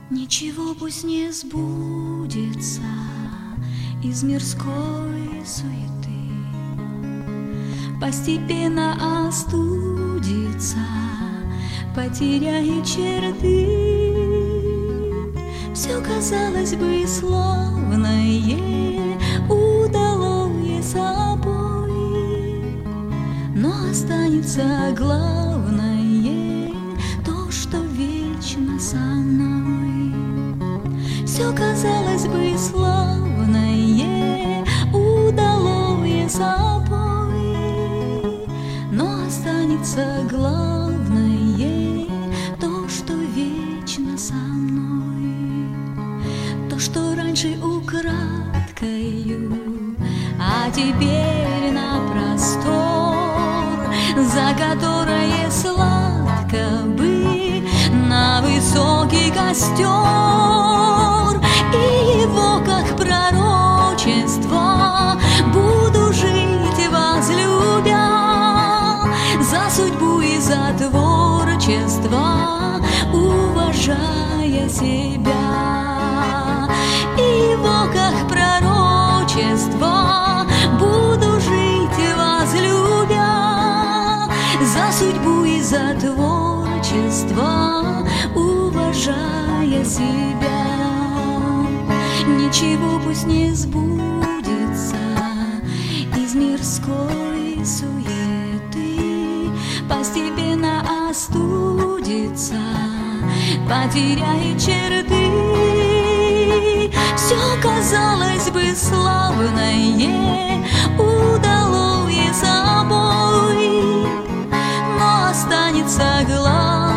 Ничего пусть не сбудется из мирской суеты, постепенно остудится, потеряет черты. Все, казалось бы, славное удалое собой, но останется главное то, что вечно со мной. Все, казалось бы, славное удалое собой, но останется главное то, что вечно со мной. То, что раньше украдкою, а теперь на простор, за которое сладко бы на высокий костер, и его, как пророчество, буду жить возлюбя, за судьбу и за творчество, уважая себя. И его, как пророчество, буду жить возлюбя, за судьбу и за творчество, уважая себя. Ничего пусть не сбудется из мирской суеты, постепенно остудится, потеряет черты. Все, казалось бы, славное удалое собой, но останется главное